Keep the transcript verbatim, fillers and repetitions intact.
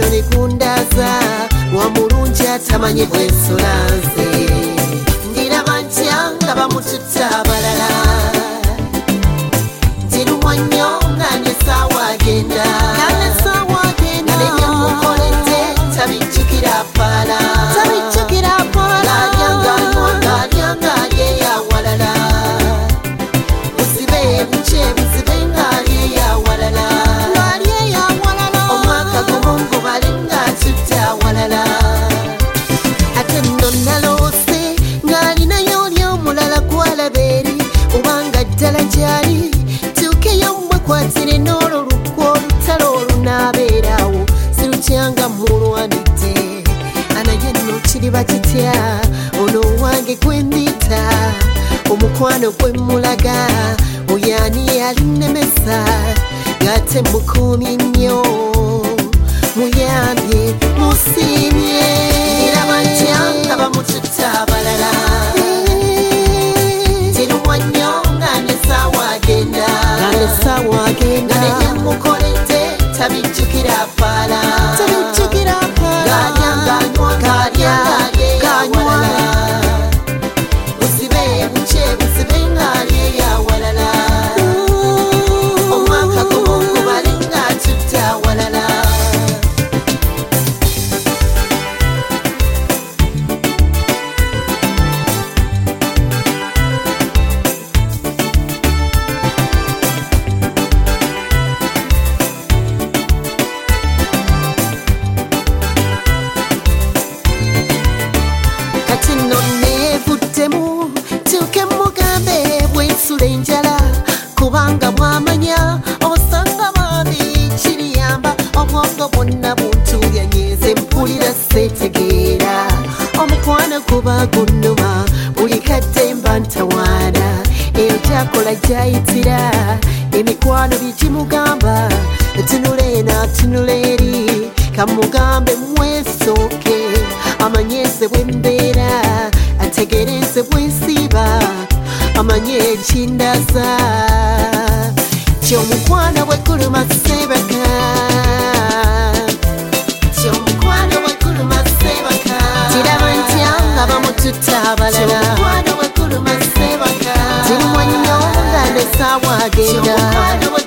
ne kundaza wamulungi atamanye bwensolanze ndiraba ntya nga bamututta abalala ntirumwa nnyo nga nesaawa agenda nalenyamukolete tabijjukira paala ng'alyanga ng'alyanga alyeyawalala buzibe buce buzibe ng'alyeyawalala omwaka gumungu bale ng'atudde awalala ate nno naloose ng'alinayo oli omulala gwalaba eri obanga ddala gyali tuukeyo mwekwatire n'olwo lukwa olutalo olunaabeerawo sirutyanga mulwanidde anaye nno kiriba kitya ono wange gwembita omukwano gwe mulaga oyani yalinnemesa ng'ate mukuumye nnyo muyambye musiimye ndiraba ntya nga bamututta abalala ntirumwa nnyo nga nesaawa agenda nalenyamukolete tabijjukira paala ng'alya ng'anywa ng'alya ng'anywa buzibe buce buzibe ng'alyeyawalala omwaka gumungu bale ng'atudde awalala kati nno neevuddemu tuuke mugambe bwensula enjala kubanga bwamanya osanga bambi kiriyamba obwongo bwonna buntuuyanyeeze mpulira seetegeera omukwano guba gunnuma buli kadde mba ntawaana eyo gyakola gyayitira emikwano bigimugamba tunula eno atunula eri kamugambe mwesooke amanyeeze bwembeera ategereze bwensiiba amanye ekindaza kyomukwano bweguluma sebaka kyomukwano bweguluma sebaka kiraba ntya nga bamututta abalala tirumwa nnyo nga nesaawa agenda